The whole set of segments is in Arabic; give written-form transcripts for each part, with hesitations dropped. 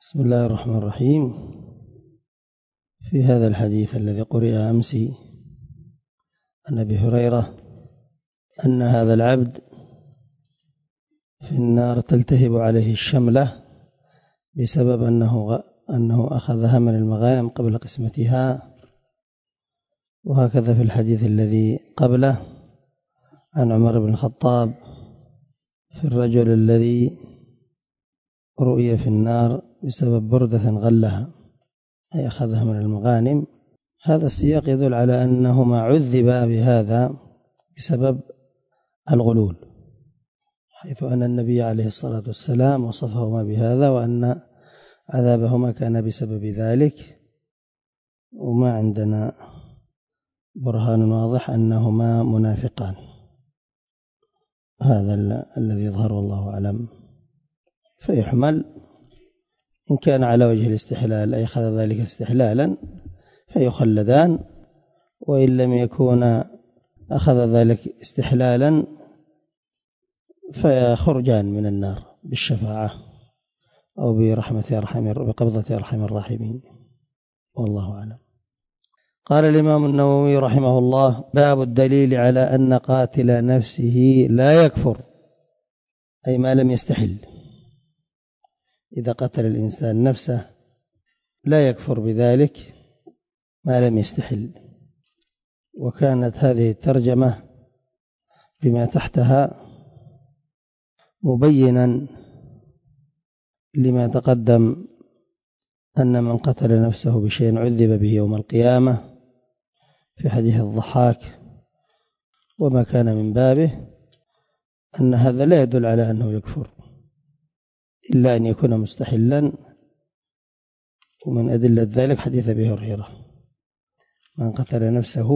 بسم الله الرحمن الرحيم. في هذا الحديث الذي قرئ أمس عن أبي هريرة أن هذا العبد في النار تلتهب عليه الشملة بسبب أنه أخذها من المغانم قبل قسمتها، وهكذا في الحديث الذي قبله عن عمر بن الخطاب في الرجل الذي رؤي في النار بسبب بردة غلها أي أخذها من المغانم. هذا السياق يدل على أنهما عذبا بهذا بسبب الغلول، حيث أن النبي عليه الصلاة والسلام وصفهما بهذا وأن عذابهما كان بسبب ذلك، وما عندنا برهان واضح أنهما منافقان. هذا الذي يظهر والله أعلم. فيحمل إن كان على وجه الاستحلال أي أخذ ذلك استحلالا فيخلدان، وإن لم يكون أخذ ذلك استحلالا فيخرجان من النار بالشفاعة أو بقبضة أرحم الراحمين، والله أعلم. قال الإمام النووي رحمه الله: باب الدليل على أن قاتل نفسه لا يكفر، أي ما لم يستحل. إذا قتل الإنسان نفسه لا يكفر بذلك ما لم يستحل. وكانت هذه الترجمة بما تحتها مبينا لما تقدم أن من قتل نفسه بشيء عذب به يوم القيامة في حديث الضحاك، وما كان من بابه أن هذا لا يدل على أنه يكفر إلا أن يكون مستحلا. ومن أدلة ذلك حديث أبي هريرة: من قتل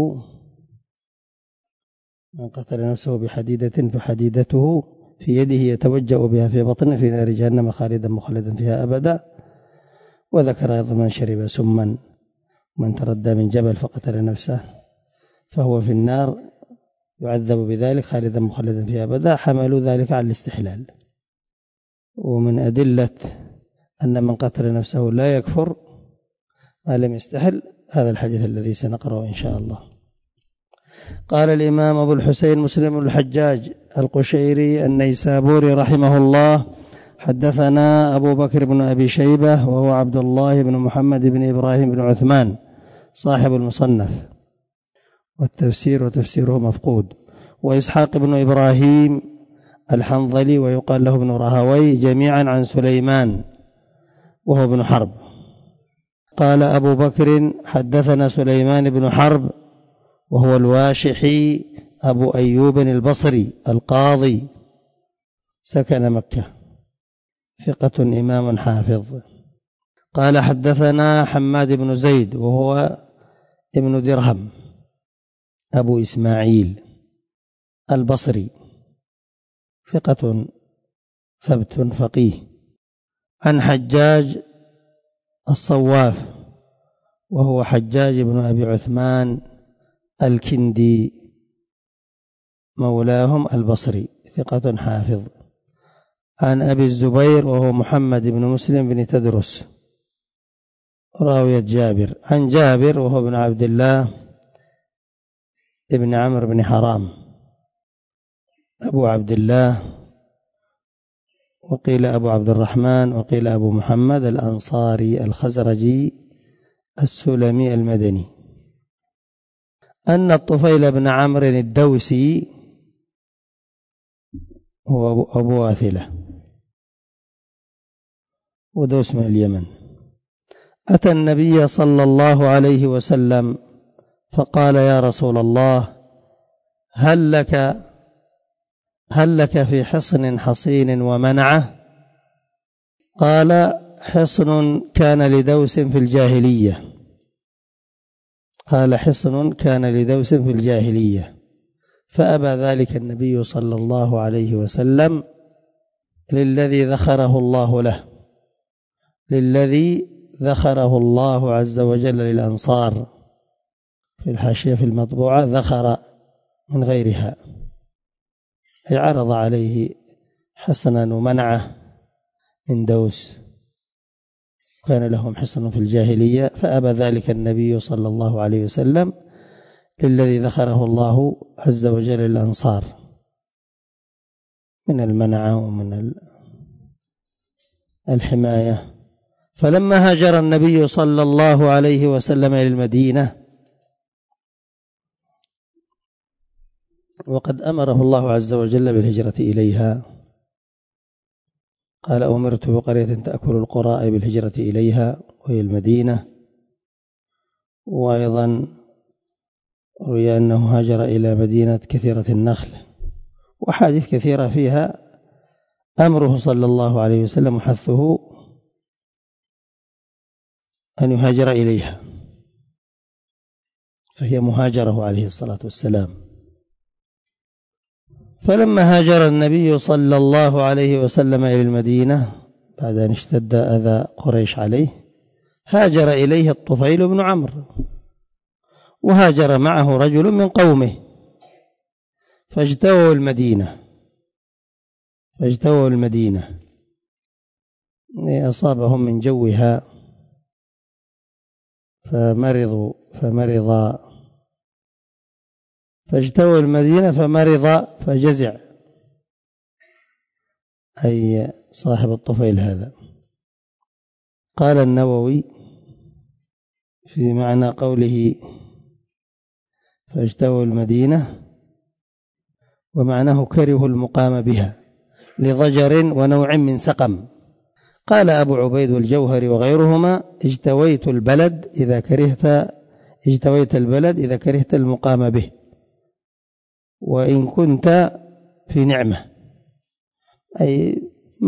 نفسه بحديدة فحديدته في يده يتوجأ بها في بطنه في نار جهنم خالدا مخلدا فيها أبدا. وذكر أيضا: من شرب سما من تردى من جبل فقتل نفسه فهو في النار يعذب بذلك خالدا مخلدا فيها أبدا. حملوا ذلك على الاستحلال. ومن أدلة أن من قتل نفسه لا يكفر ما لم يستحل هذا الحديث الذي سنقرأه إن شاء الله. قال الإمام أبو الحسين مسلم بن الحجاج القشيري النيسابوري رحمه الله: حدثنا أبو بكر بن أبي شيبة وهو عبد الله بن محمد بن إبراهيم بن عثمان صاحب المصنف وتفسيره مفقود، وإسحاق بن إبراهيم الحنظلي ويقال له ابن رهوي، جميعا عن سليمان وهو ابن حرب. قال أبو بكر: حدثنا سليمان بن حرب وهو الواشحي أبو أيوب البصري القاضي، سكن مكة، ثقة إمام حافظ. قال: حدثنا حماد بن زيد وهو ابن درهم أبو إسماعيل البصري، ثقة ثبت فقيه، عن حجاج الصواف وهو حجاج بن أبي عثمان الكندي مولاهم البصري، ثقة حافظ، عن أبي الزبير وهو محمد بن مسلم بن تدرس راوية جابر، عن جابر وهو ابن عبد الله ابن عمرو بن حرام أبو عبد الله، وقيل أبو عبد الرحمن وقيل أبو محمد الأنصاري الخزرجي السلمي المدني، أن الطفيل بن عمرو الدوسي هو أبو واثلة ودوس من اليمن، أتى النبي صلى الله عليه وسلم فقال: يا رسول الله، هل لك في حصن حصين ومنعه؟ قال: حصن كان لدوس في الجاهلية. فأبى ذلك النبي صلى الله عليه وسلم للذي ذخره الله عز وجل للأنصار. في الحاشية في المطبوعة ذخر من غيرها، أي عرض عليه حسنا ومنعه من دوس. كان لهم حصن في الجاهلية، فأبى ذلك النبي صلى الله عليه وسلم للذي ذكره الله عز وجل الأنصار من المنعة ومن الحماية. فلما هاجر النبي صلى الله عليه وسلم إلى المدينة، وقد أمره الله عز وجل بالهجرة إليها، قال أمرت بقرية تأكل القراء بالهجرة إليها وهي المدينة. وأيضا روي أنه هاجر إلى مدينة كثيرة النخل، وحادث كثيرة فيها أمره صلى الله عليه وسلم وحثه أن يهاجر إليها، فهي مهاجره عليه الصلاة والسلام. فلما هاجر النبي صلى الله عليه وسلم إلى المدينة بعد أن اشتد أذى قريش عليه، هاجر إليه الطفيل بن عمرو، وهاجر معه رجل من قومه، فاجتووا المدينة أصابهم من جوها فاجتووا المدينة فمرض فجزع، أي صاحب الطفيل هذا. قال النووي في معنى قوله فاجتووا المدينة ومعناه كرهوا المقام بها لضجر ونوع من سقم. قال أبو عبيد والجوهري وغيرهما اجتويت البلد إذا كرهت المقام به، وإن كنت في نعمة، أي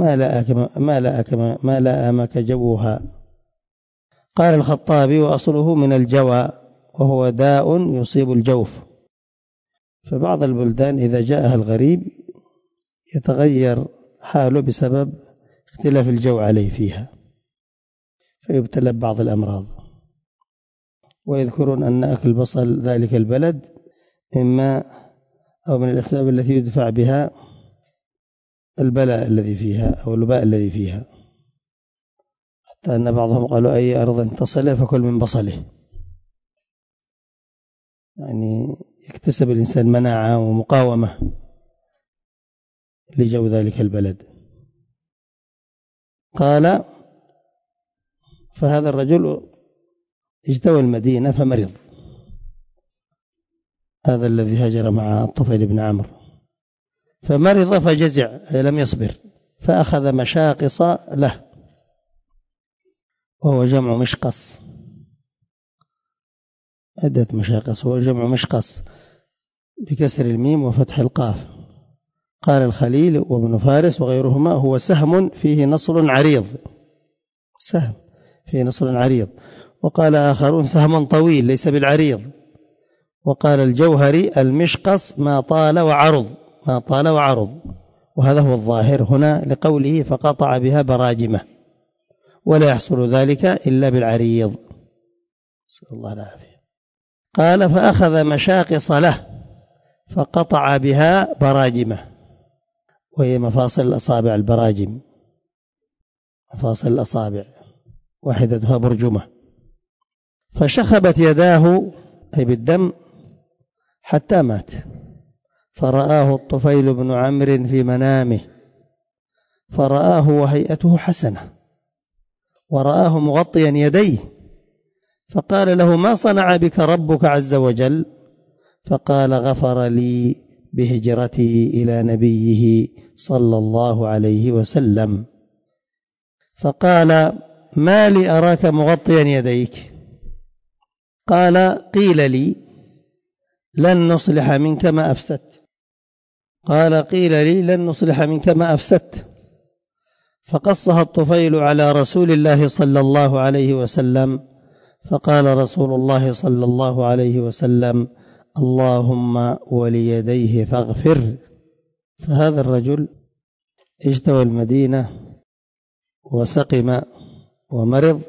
ما لأمك جوها. قال الخطابي وأصله من الجوى، وهو داء يصيب الجوف، فبعض البلدان إذا جاءها الغريب يتغير حاله بسبب اختلاف الجو عليه فيها، فيبتلى ببعض الأمراض. ويذكرون أن أكل بصل ذلك البلد إما أو من الأسباب التي يدفع بها البلاء الذي فيها أو الوباء الذي فيها، حتى أن بعضهم قالوا أي أرض تصل فكل من بصله، يعني يكتسب الإنسان مناعة ومقاومة لجو ذلك البلد. قال فهذا الرجل اجتوى المدينة فمرض، هذا الذي هاجر مع الطفيل بن عمرو، فمرض فجزع أي لم يصبر، فأخذ مشاقص له، وهو جمع مشقص، عدة مشاقص، هو جمع مشقص بكسر الميم وفتح القاف. قال الخليل وابن فارس وغيرهما هو سهم فيه نصل عريض، سهم فيه نصل عريض. وقال آخرون سهم طويل ليس بالعريض. وقال الجوهري المشقص ما طال وعرض، وهذا هو الظاهر هنا لقوله فقطع بها براجمة، ولا يحصل ذلك إلا بالعريض، نسأل الله العافية. قال فأخذ مشاقص له فقطع بها براجمة، وهي مفاصل الأصابع، البراجم مفاصل الأصابع واحدتها برجمة، فشخبت يداه أي بالدم حتى مات. فرآه الطفيل بن عمرو في منامه، فرآه وهيئته حسنة، ورآه مغطيا يديه، فقال له ما صنع بك ربك عز وجل؟ فقال غفر لي بهجرتي إلى نبيه صلى الله عليه وسلم. فقال ما لي أراك مغطيا يديك؟ قال قيل لي لن نصلح منك ما أفسدت. قال قيل لي لن نصلح منك ما أفسدت. فقصها الطفيل على رسول الله صلى الله عليه وسلم، فقال رسول الله صلى الله عليه وسلم اللهم وليديه فاغفر. فهذا الرجل اجتوى المدينة وسقم ومرض،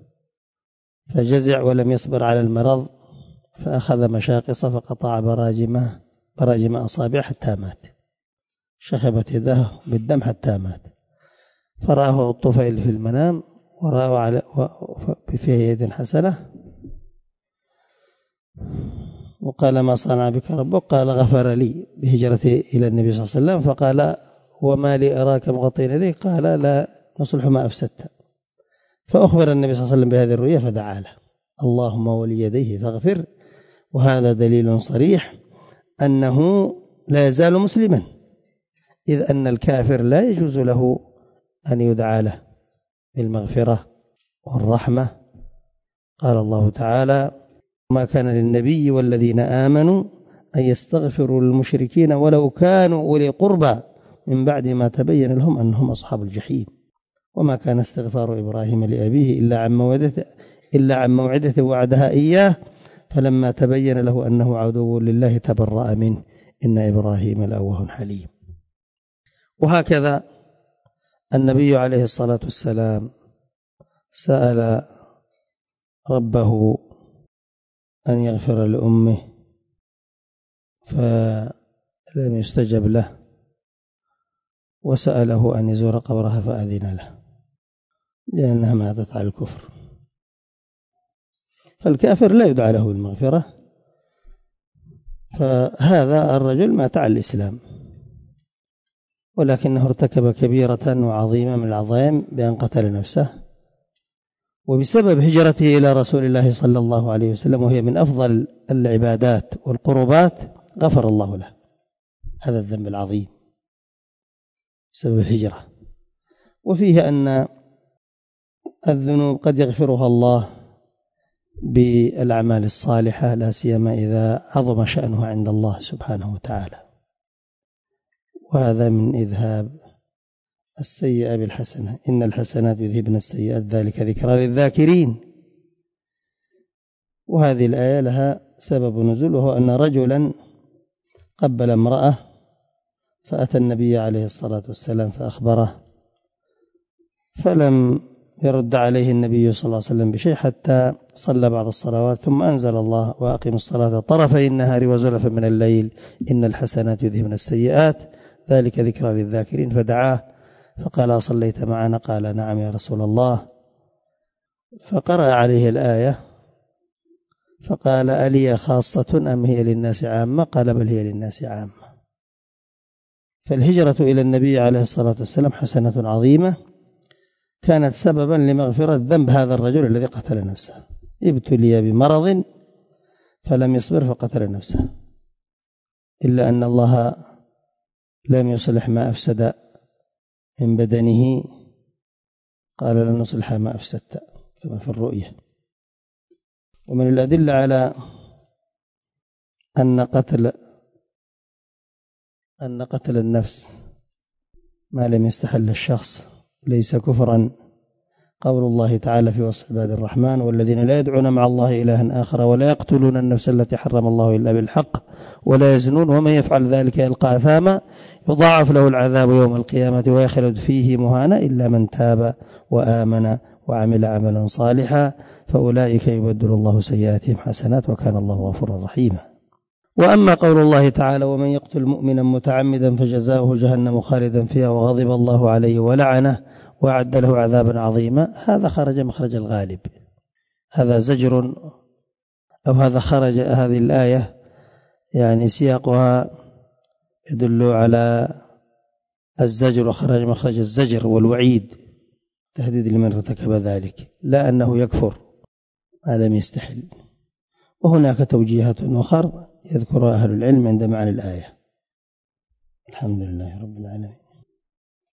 فجزع ولم يصبر على المرض، فأخذ مشاقص فقطع براجم أصابع حتى مات، شخبت يداه بالدم حتى مات. فرآه الطفيل في المنام فيها يد حسنة، وقال ما صنع بك ربك؟ قال غفر لي بهجرتي إلى النبي صلى الله عليه وسلم. فقال وما لي أراك مغطين يديك؟ قال لا نصلح ما أفسدت. فأخبر النبي صلى الله عليه وسلم بهذه الرؤيا فدعا له اللهم ولي يديه فاغفر. وهذا دليل صريح أنه لا يزال مسلما، إذ أن الكافر لا يجوز له أن يدعى له بالمغفرة والرحمة. قال الله تعالى ما كان للنبي والذين آمنوا أن يستغفروا للمشركين ولو كانوا أولي قربى من بعد ما تبين لهم أنهم أصحاب الجحيم. وما كان استغفار إبراهيم لأبيه إلا عن موعدة وعدها إياه فلما تبين له أنه عدو لله تبرأ منه إن إبراهيم لأواه حليم. وهكذا النبي عليه الصلاة والسلام سأل ربه أن يغفر لأمه فلم يستجب له، وسأله أن يزور قبرها فأذن له لأنها ماتت على الكفر. فالكافر لا يدعى له بالمغفرة. فهذا الرجل مات على الإسلام، ولكنه ارتكب كبيرة وعظيمة من العظائم بأن قتل نفسه، وبسبب هجرته إلى رسول الله صلى الله عليه وسلم وهي من أفضل العبادات والقربات غفر الله له هذا الذنب العظيم بسبب الهجرة. وفيه أن الذنوب قد يغفرها الله بالأعمال الصالحة، لا سيما إذا عظم شأنها عند الله سبحانه وتعالى. وهذا من إذهاب السيئة بالحسنة، إن الحسنات يذهبن السيئات ذلك ذكرى للذاكرين. وهذه الآية لها سبب نزول، وهو أن رجلا قبل امرأة فأتى النبي عليه الصلاة والسلام فأخبره، فلم يرد عليه النبي صلى الله عليه وسلم بشيء حتى صلى بعض الصلوات، ثم أنزل الله وأقم الصلاة طرفي النهار وزلفا من الليل إن الحسنات يذهبن السيئات ذلك ذكرى للذاكرين. فدعاه فقال صليت معنا؟ قال نعم يا رسول الله. فقرأ عليه الآية فقال ألي خاصة أم هي للناس عامة؟ قال بل هي للناس عامة. فالهجرة إلى النبي عليه الصلاة والسلام حسنة عظيمة كانت سببا لمغفرة ذنب هذا الرجل الذي قتل نفسه، ابتلي بمرض فلم يصبر فقتل نفسه، إلا أن الله لم يصلح ما أفسد من بدنه، قال لن نصلح ما أفسدت كما في الرؤية. ومن الأدلة على أن قتل النفس ما لم يستحل الشخص ليس كفرا قول الله تعالى في وصف عباد الرحمن والذين لا يدعون مع الله إلها آخر ولا يقتلون النفس التي حرم الله إلا بالحق ولا يزنون ومن يفعل ذلك يلقى أثاما يضاعف له العذاب يوم القيامة ويخلد فيه مهانا إلا من تاب وآمن وعمل عملا صالحا فأولئك يبدل الله سيئاتهم حسنات وكان الله غفورا رحيما. وأما قول الله تعالى ومن يقتل مؤمنا متعمدا فجزاؤه جهنم خالدا فيها وغضب الله عليه ولعنه وأعد له عذابا عظيما، هذا خرج مخرج الغالب، هذا زجر أو هذا خرج هذه الآية يعني سياقها يدل على الزجر وخرج مخرج الزجر والوعيد تهديد لمن ارتكب ذلك، لا أنه يكفر ما لم يستحل. وهناك توجيهات أخرى يذكرها أهل العلم عند معنى الآية. الحمد لله رب العالمين.